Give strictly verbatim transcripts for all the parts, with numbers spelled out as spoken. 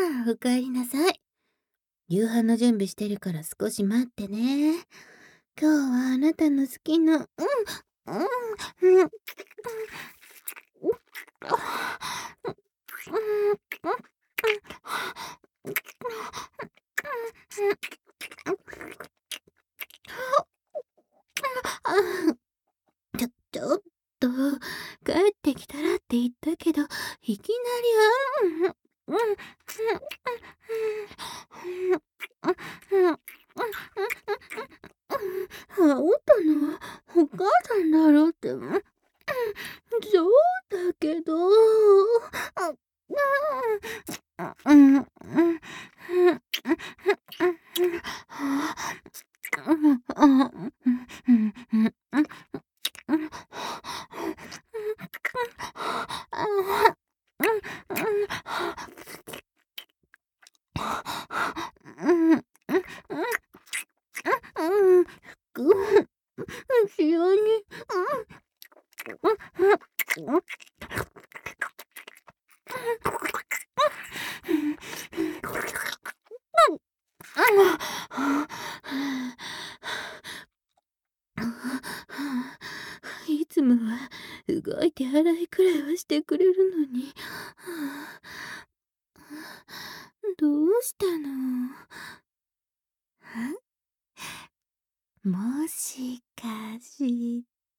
あ、おかえりなさい。夕飯の準備してるから少し待ってね。今日はあなたの好きな、うん、うん、うん、うん、ちょ、ちょっと、帰ってきたらって言ったけど、いきなりは、うん、うん、うん、うん、うん、うん、あんたのお母さんだろって、うん、そうだけど、あ、うん、うん、うん、うん、うん、うん、うん、うん、うん、うん、しおに、うん、いつもは動いて洗いくらいはしてくれるのに。どうしたの？もしかして、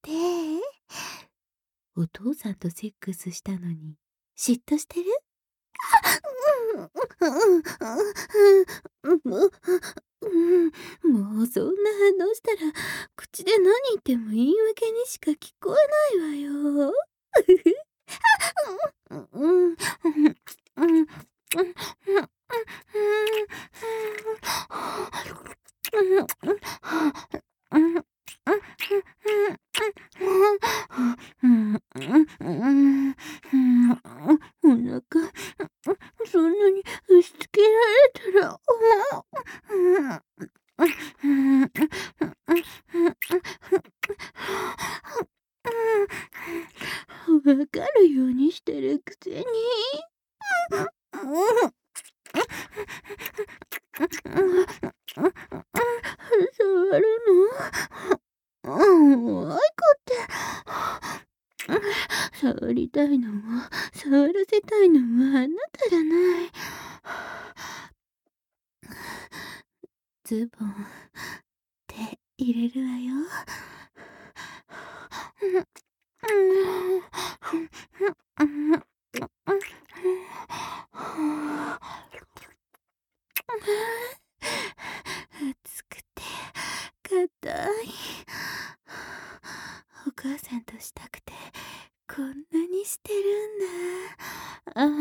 お父さんとセックスしたのに嫉妬してる？うん、もう、うん、もうそんな反応したら、口で何言っても言い訳にしか聞こえないわよ。うん、うん、うん、うん、うん、お腹、そんなに押し付けられたら、わかるようにしてるくせに。触るの？うん、あいこって。触りたいのも、触らせたいのもあなたじゃない。ズボン、手入れるわよ。暑くて硬い。お母さんとしたくてこんなにしてるんだ。うん、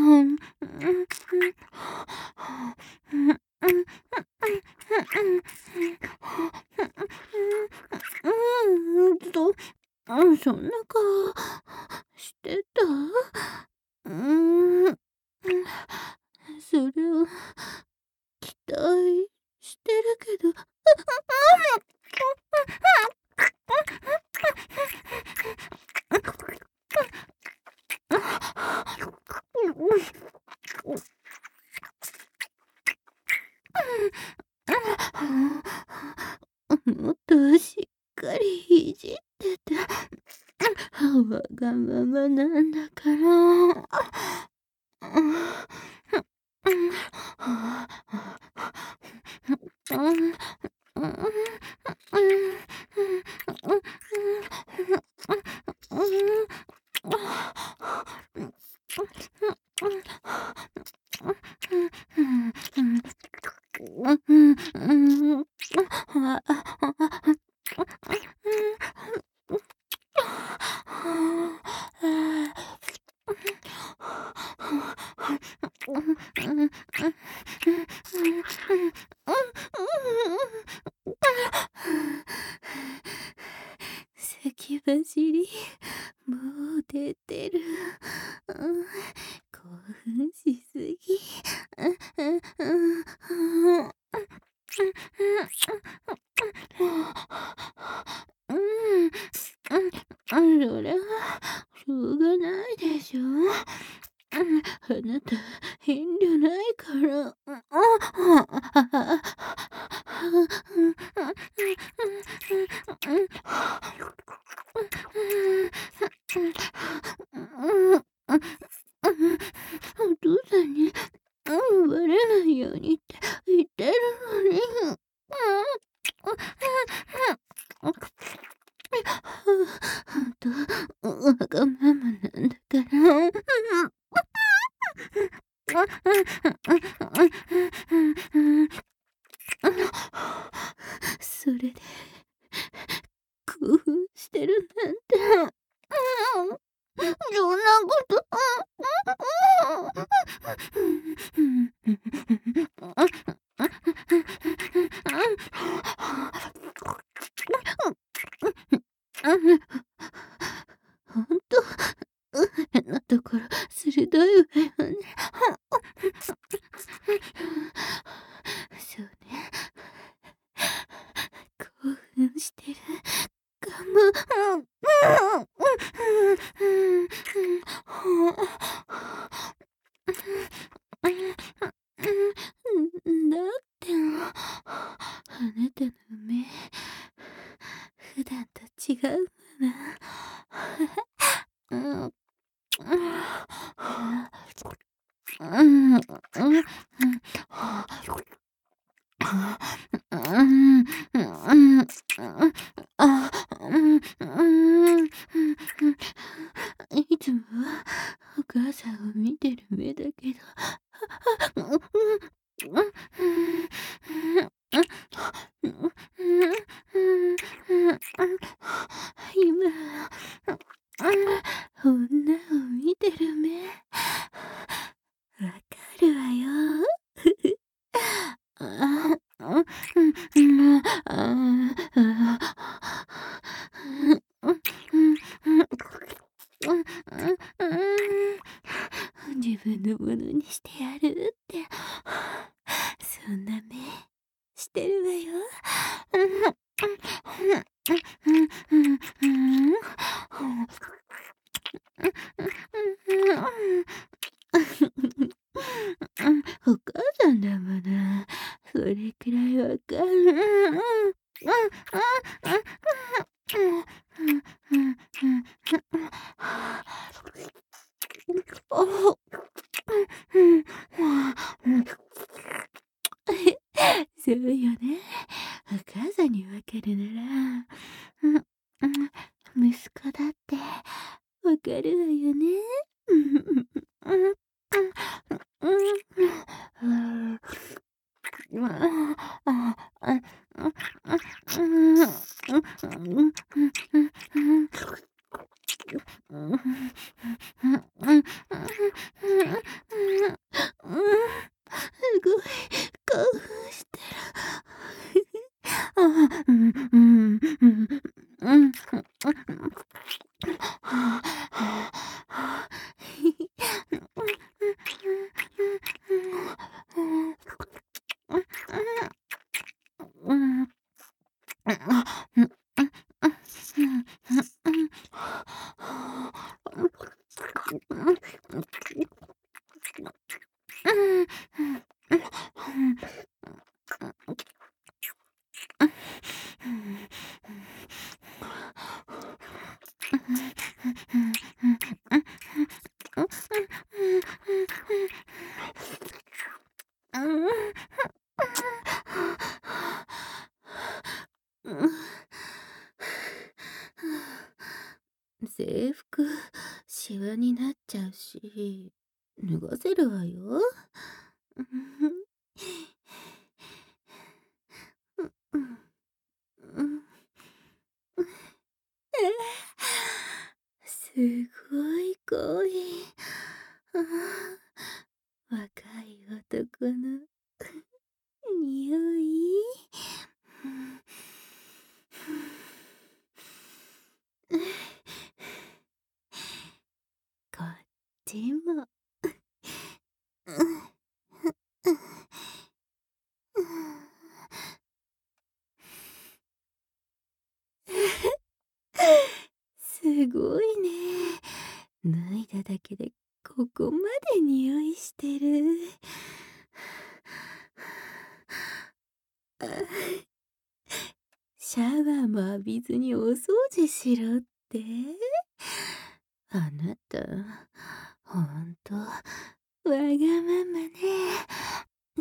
うんと、うん、そんな顔してた？うーん、それを期待してるけど、もっとしっかりいじってて、わがままなんだから。先走り、もう出てる。うん、興奮しすぎ。うんうんうんうんそれはしょうがないでしょ。あなた遠慮ないから。 れないようにって言ってるのに。うん。ほんと、わがままなんだから。それで、興奮してるなんて。そんなこと。ほんと、変なところ鋭いわよね。そうね。興奮してるかも。だってあなたの目、普段と違うもの。うん。うん。いつもはお母さんを見てる目だけど。今は女を見てる目。わかるわよ。ああ、自分のものにしてやるって、そんな目してるわよ。お母さんだもの。それくらいわかる。そうよね。お母さんにわかるなら、息子だってわかるわよね。すごい興奮してる。うんうんうんうん。制服、シワになっちゃうし、脱がせるわよ。すごい恋。若い男の匂い。こっちも。すごいね。脱いだだけでここまで匂いしてる。シャワーも浴びずにお掃除しろって？あなた、ほんと、わがままね。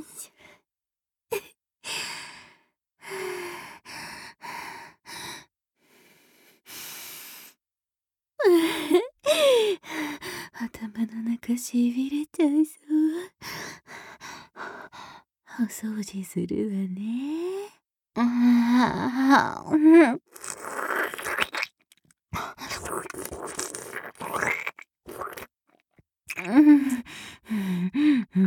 しびれちゃいそう。お掃除するわね。ああ、うん。うん。うん。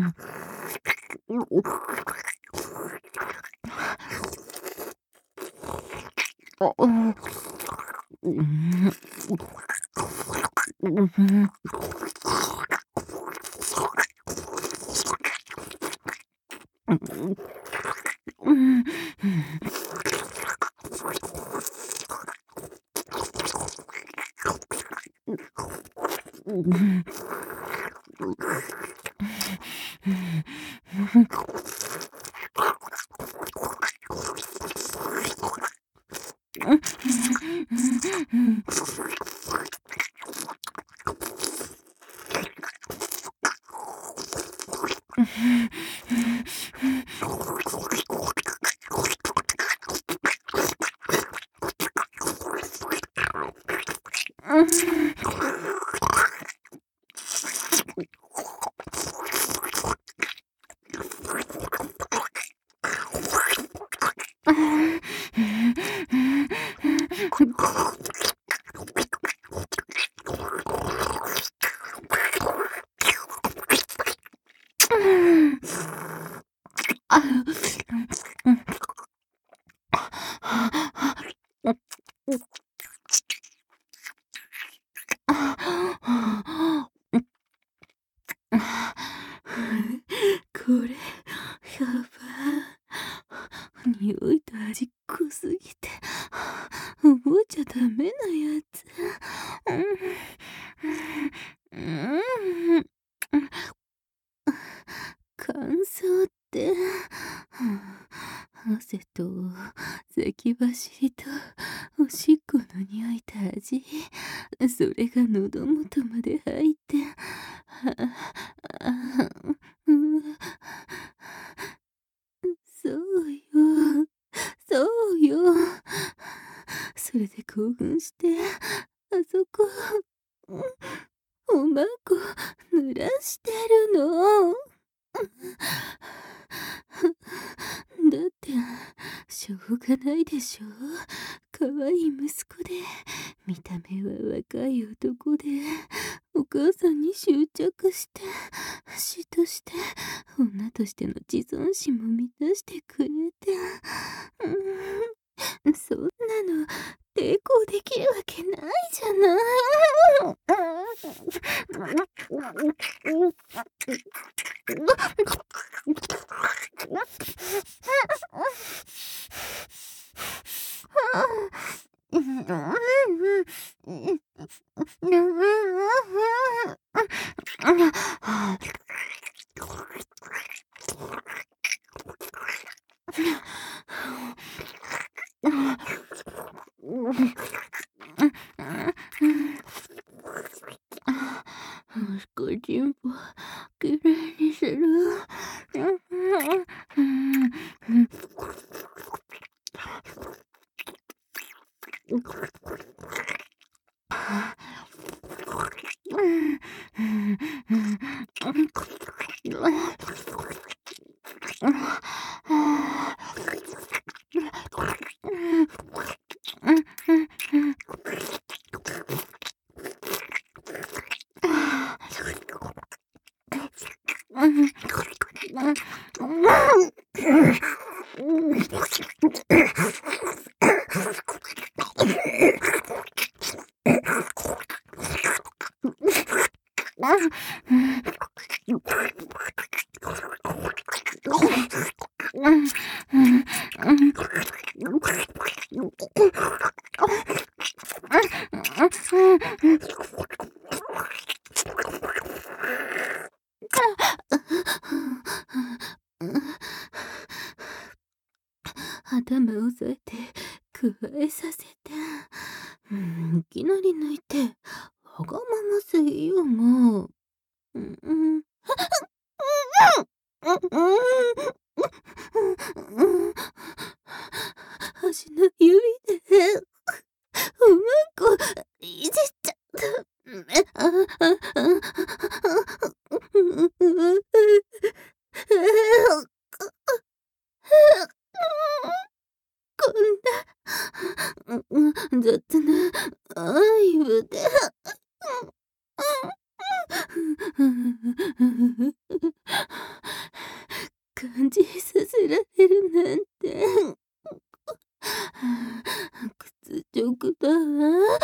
あ、うん。うん。うん。うん。うん。これ、やば。匂いと味濃すぎて、覚えちゃダメなやつ。うん。うん。乾燥って、汗と先走りとおしっこの匂いと味、それが喉元まで入って、うん、そうよ、そうよ。それで興奮して、あそこ、おまんこ濡らしてるの。だって、しょうがないでしょ。可愛い息子で、見た目は若い男で、お母さんに執着して、死として、女としての自尊心も満たしてくれて、うん、そんなの抵抗できるわけないじゃない。少しもきれいにする。頭を押さえて、加えさせて。うん、いきなり抜いて、わがまますぎよ、もう。うん、うん。足の指で、おまんこ、いじっちゃった。ああああこんな、雑な愛をで。感じさせられるなんて。屈辱だわ。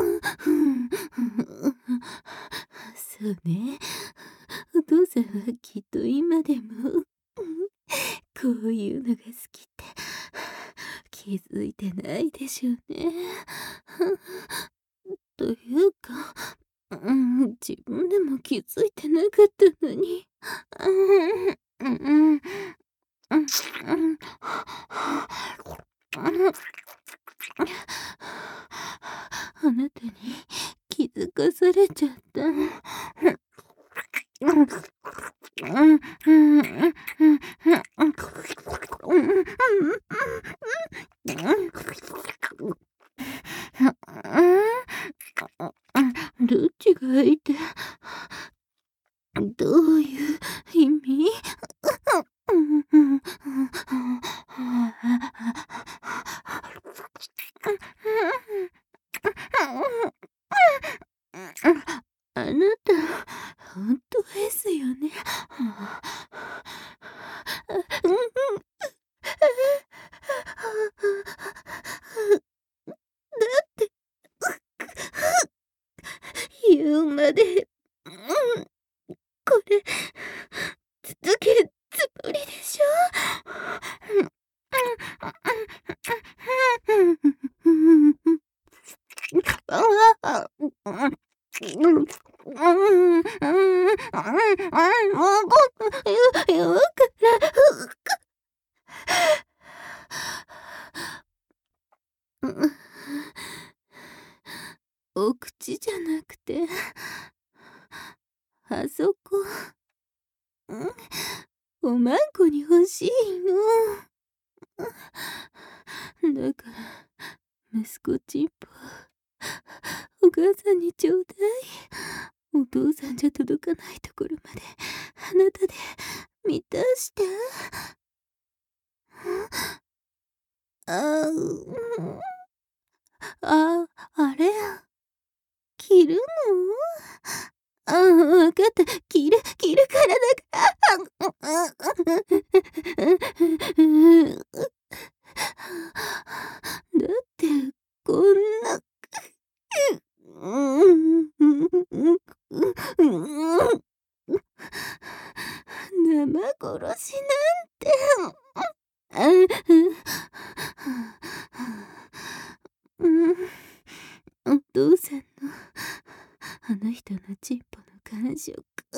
そうね。お父さんはきっと今でもこういうのが好きって気づいてないでしょうね。というか、うん、自分でも気づいてなかったのに。うんうんうんうんあなたに気づかされちゃった。どっちがいてどういう意味？あなた、本当ですよね。だって言うまで、これ続けるつもりでしょ？よくお口じゃなくて、あそこ、おまんこに欲しいの。だから、息子チンポ、お母さんにちょうだい。お父さんじゃ届かないところまで、あなたで満たして。あ、あ、あれ、着るの？あ、わかった。着る、着るからだから。だって、こんな。生殺しなんて。お父さんのあの人のチンポの感触、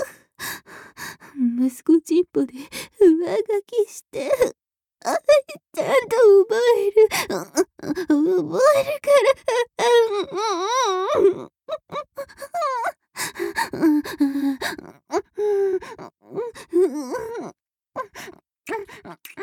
息子チンポで上書きして、あ、ちゃんと覚える、覚えるから。